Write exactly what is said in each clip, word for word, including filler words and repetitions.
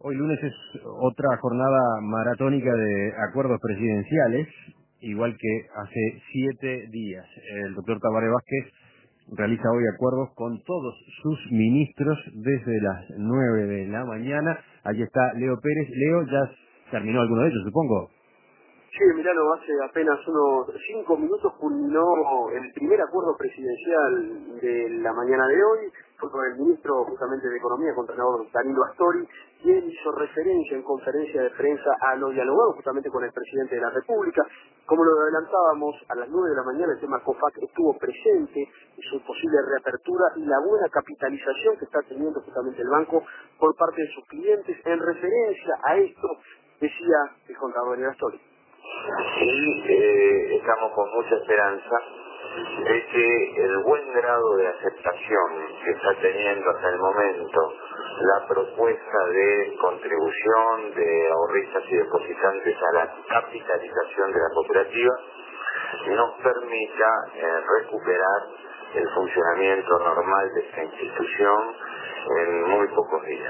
Hoy lunes es otra jornada maratónica de acuerdos presidenciales, igual que hace siete días. El doctor Tabaré Vázquez realiza hoy acuerdos con todos sus ministros desde las nueve de la mañana. Allí está Leo Pérez. Leo, ya terminó alguno de ellos, supongo. Sí, Emiliano, hace apenas unos cinco minutos culminó el primer acuerdo presidencial de la mañana de hoy. Fue con el ministro justamente de Economía, contralor Danilo Astori, y él hizo referencia en conferencia de prensa a lo dialogado justamente con el presidente de la República. Como lo adelantábamos, a las nueve de la mañana el tema COFAC estuvo presente, y su posible reapertura y la buena capitalización que está teniendo justamente el banco por parte de sus clientes. En referencia a esto, decía el contador Danilo Astori. Y eh, estamos con mucha esperanza de que el buen grado de aceptación que está teniendo hasta el momento la propuesta de contribución de ahorristas y depositantes a la capitalización de la cooperativa nos permita eh, recuperar el funcionamiento normal de esta institución en muy pocos días.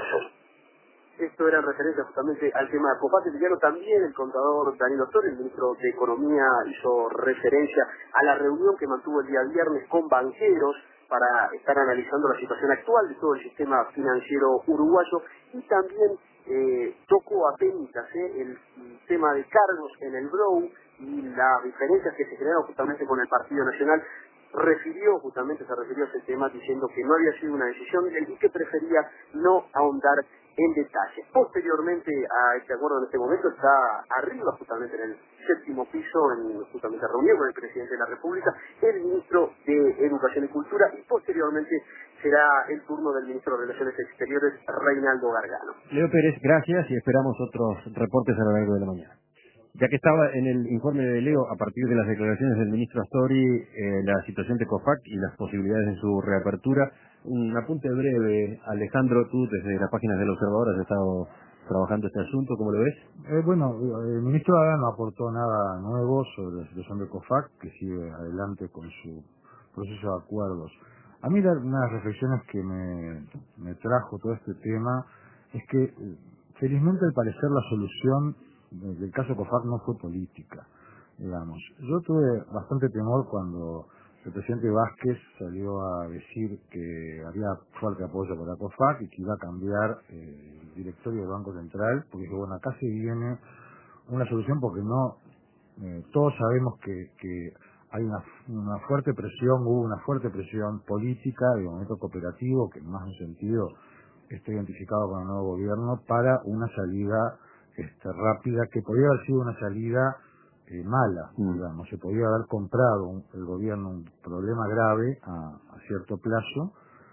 Esto era en referencia justamente al tema de COFAC. Emiliano, también el contador Danilo Astori, el ministro de Economía, hizo referencia a la reunión que mantuvo el día viernes con banqueros para estar analizando la situación actual de todo el sistema financiero uruguayo, y también eh, tocó apenas eh, el tema de cargos en el B R O U y las diferencias que se generaron justamente con el Partido Nacional. Refirió, justamente se refirió a ese tema diciendo que no había sido una decisión de él y que prefería no ahondar en detalle. Posteriormente a este acuerdo, en este momento está arriba justamente en el séptimo piso, en justamente reunión con el presidente de la República, el ministro de Educación y Cultura, y posteriormente será el turno del ministro de Relaciones Exteriores, Reinaldo Gargano. Leo Pérez, gracias, y esperamos otros reportes a lo largo de la mañana. Ya que estaba en el informe de Leo, a partir de las declaraciones del ministro Astori, eh, la situación de COFAC y las posibilidades de su reapertura, un apunte breve. Alejandro, tú desde las páginas del Observador has estado trabajando este asunto, ¿cómo lo ves? Eh, bueno, el ministro Adán no aportó nada nuevo sobre la situación de COFAC, que sigue adelante con su proceso de acuerdos. A mí la, una de las reflexiones que me, me trajo todo este tema es que, eh, felizmente al parecer la solución del caso COFAC no fue política, digamos. Yo tuve bastante temor cuando el presidente Vázquez salió a decir que había fuerte apoyo para COFAC y que iba a cambiar eh, el directorio del Banco Central, porque dije, bueno, acá se viene una solución, porque no, eh, todos sabemos que, que hay una, una fuerte presión, hubo una fuerte presión política de momento cooperativo, que en más un sentido está identificado con el nuevo gobierno, para una salida Este, rápida, que podía haber sido una salida eh, mala, mm. digamos, se podía haber comprado un, el gobierno un problema grave a, a cierto plazo,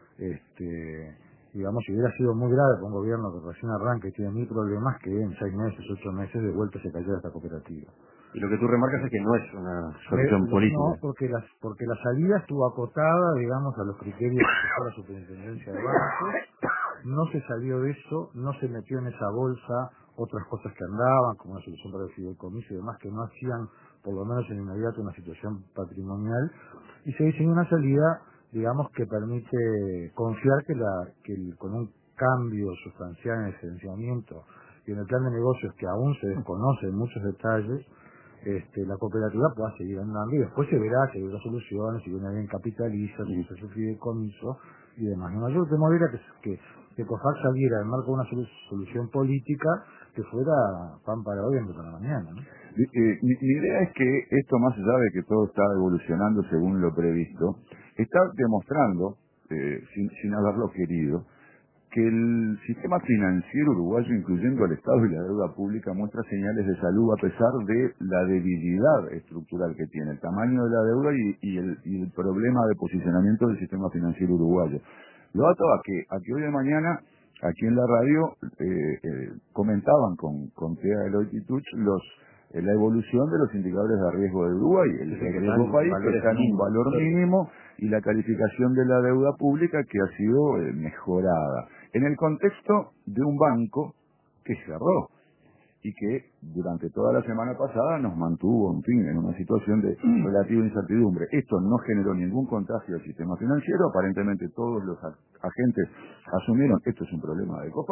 este, digamos, si hubiera sido muy grave para un gobierno que recién arranca y tiene mil problemas, que en seis meses, ocho meses de vuelta se cayera esta cooperativa. Y lo que tú remarcas es que no es una solución Eh, política. No, porque, las, porque la salida estuvo acotada, digamos, a los criterios que fue la superintendencia de bancos. No se salió de eso, no se metió en esa bolsa otras cosas que andaban, como una solución para el fideicomiso y demás, que no hacían, por lo menos en inmediato, una situación patrimonial, y se diseñó una salida, digamos, que permite confiar que, la, que el, con un cambio sustancial en el financiamiento y en el plan de negocios, que aún se desconoce en muchos detalles, este, la cooperativa pueda seguir andando, y después se verá si hay otras soluciones, si viene bien capitaliza, si se hace fideicomiso y demás. Mi mayor temor era que, que, que COFAC saliera en marco de una solución política que fuera pan para hoy, hambre para mañana, ¿no? Eh, mi, mi idea es que esto, más allá de que todo está evolucionando según lo previsto, está demostrando, eh, sin, sin haberlo querido, que el sistema financiero uruguayo, incluyendo al Estado y la deuda pública, muestra señales de salud a pesar de la debilidad estructural que tiene, el tamaño de la deuda y, y, el, y el problema de posicionamiento del sistema financiero uruguayo. Lo ato a que, a que hoy de mañana, aquí en la radio, eh, eh, comentaban con, con T A Eloy Tuch los eh, la evolución de los indicadores de riesgo de Uruguay, el, el riesgo país que está en un valor mínimo, y la calificación de la deuda pública que ha sido eh, mejorada, en el contexto de un banco que cerró y que durante toda la semana pasada nos mantuvo, en fin, en una situación de relativa incertidumbre. Esto no generó ningún contagio al sistema financiero, aparentemente todos los agentes asumieron esto es un problema de COFAC,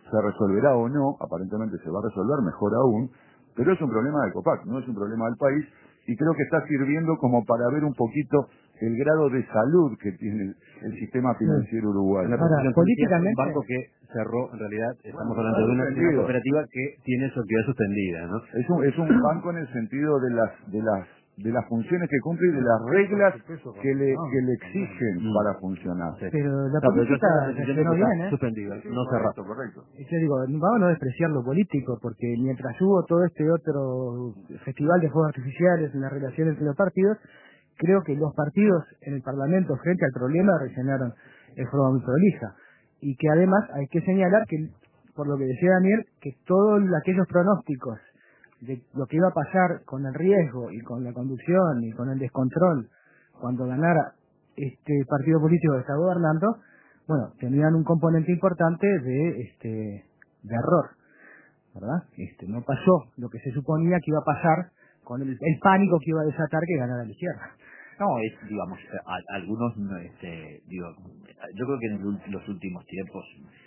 se resolverá o no, aparentemente se va a resolver, mejor aún, pero es un problema del COFAC, no es un problema del país, y creo que está sirviendo como para ver un poquito el grado de salud que tiene el, el sistema financiero uruguayo. La Ahora, políticamente, un banco que cerró, en realidad, estamos hablando de una, de una cooperativa que tiene su actividad suspendida, ¿no? Es un, es un banco en el sentido de las, de las, de las funciones que cumple y de las reglas que le, que le exigen Mm. para funcionar. pero la No, pero yo política estoy en la decisión de reaccionó que está bien, ¿eh? suspendida, no cerrado. Correcto. Y yo digo, vamos a no despreciar lo político, porque mientras hubo todo este otro festival de fuegos artificiales en las relaciones entre los partidos, creo que los partidos en el Parlamento frente al problema reaccionaron de forma muy prolija. Y que además hay que señalar que, por lo que decía Daniel, que todos aquellos pronósticos de lo que iba a pasar con el riesgo y con la conducción y con el descontrol cuando ganara este partido político que está gobernando, bueno, tenían un componente importante de este de error, ¿verdad? Este no pasó lo que se suponía que iba a pasar con el, el pánico que iba a desatar que ganara la izquierda. No, es, digamos, a, algunos, este, digo, yo creo que en el, los últimos tiempos,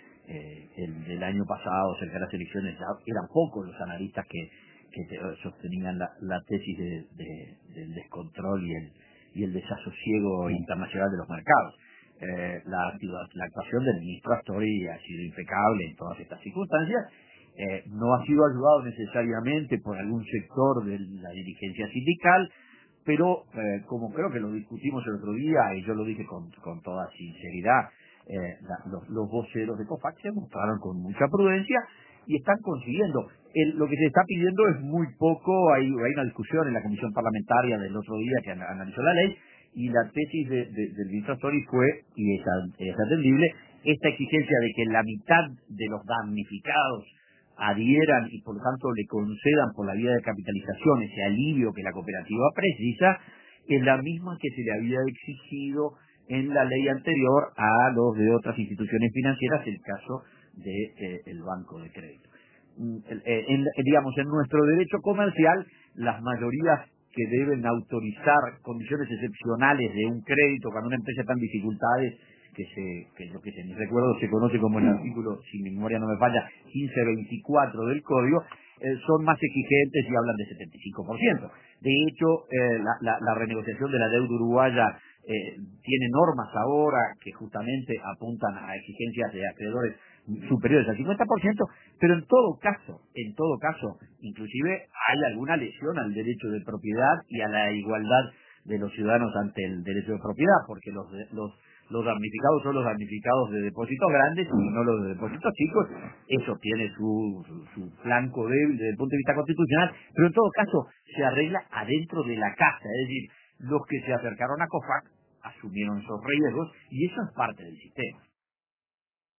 eh, el del año pasado, cerca de las elecciones, ya eran pocos los analistas que, que te, sostenían la, la tesis de, de, del descontrol y el, y el desasosiego internacional de los mercados. Eh, la, la actuación del ministro Astori ha sido impecable en todas estas circunstancias. Eh, no ha sido ayudado necesariamente por algún sector de la dirigencia sindical, pero eh, como creo que lo discutimos el otro día, y yo lo dije con, con toda sinceridad, eh, la, los, los voceros de COFAC se mostraron con mucha prudencia y están consiguiendo. El, lo que se está pidiendo es muy poco. Hay, hay una discusión en la comisión parlamentaria del otro día que an, analizó la ley, y la tesis de, de, del ministro Astori fue, y es, es atendible, esta exigencia de que la mitad de los damnificados adhieran y por lo tanto le concedan por la vía de capitalización ese alivio que la cooperativa precisa, es la misma que se le había exigido en la ley anterior a los de otras instituciones financieras, el caso del de, eh, Banco de Crédito. En, en, digamos, en nuestro derecho comercial, las mayorías que deben autorizar condiciones excepcionales de un crédito cuando una empresa está en dificultades, que se, que lo que se me recuerdo se conoce como el artículo, si mi memoria no me falla, quince veinticuatro del código, eh, son más exigentes y hablan de setenta y cinco por ciento. De hecho, eh, la, la, la renegociación de la deuda uruguaya eh, tiene normas ahora que justamente apuntan a exigencias de acreedores superiores al cincuenta por ciento, pero en todo caso, en todo caso, inclusive hay alguna lesión al derecho de propiedad y a la igualdad de los ciudadanos ante el derecho de propiedad, porque los, los Los damnificados son los damnificados de depósitos grandes y no los de depósitos chicos. Eso tiene su, su, su flanco débil desde el punto de vista constitucional, pero en todo caso se arregla adentro de la casa. Es decir, los que se acercaron a COFAC asumieron esos riesgos y eso es parte del sistema.